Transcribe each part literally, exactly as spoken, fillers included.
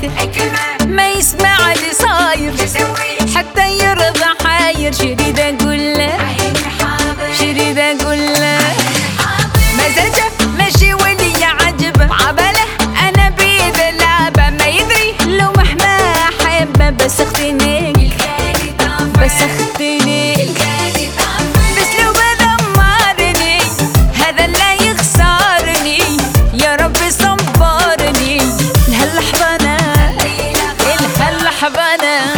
ساكت ما يسمع اللي صاير حتى يرضى حاير. شريد اقول له شريد اقول له مزاجه ماشي ولي عجبه عبله انا بيد اللعبه ما يدري لو مهما احبه بس اختني بس اختني باسلوبه دمرني هذا اللي يخسرني يا ربي صبرني لهاللحظه انا لهاللحظه انا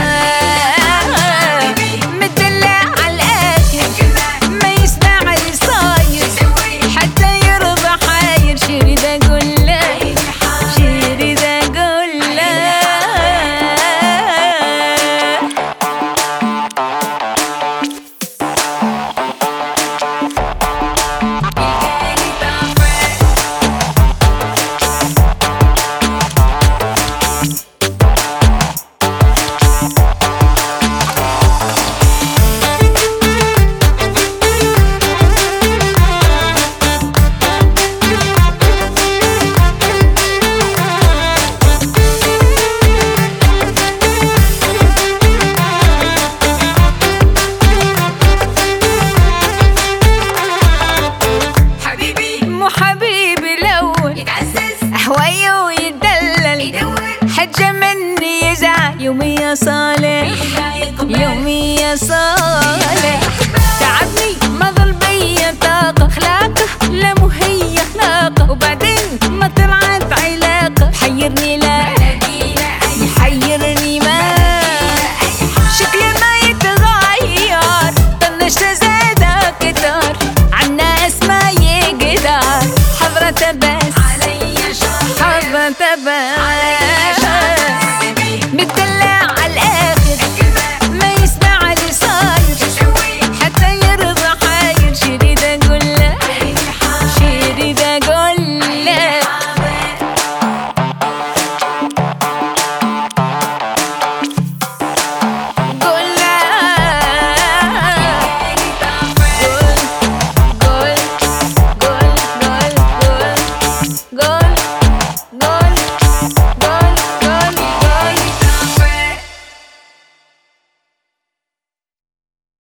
هوايه ويدلل حجة مني يزعل يومي يا صالح يومي يا صالح تعبني ما ظل بيا طاقة اخلاقه لا مو هي اخلاقه وبعدين ما طلعت علاقة حيرني لا يحيرني ما شكلي ما يتغير طنشت زاد اكتر عالناس ما يقدر حضرته بس حضرته بس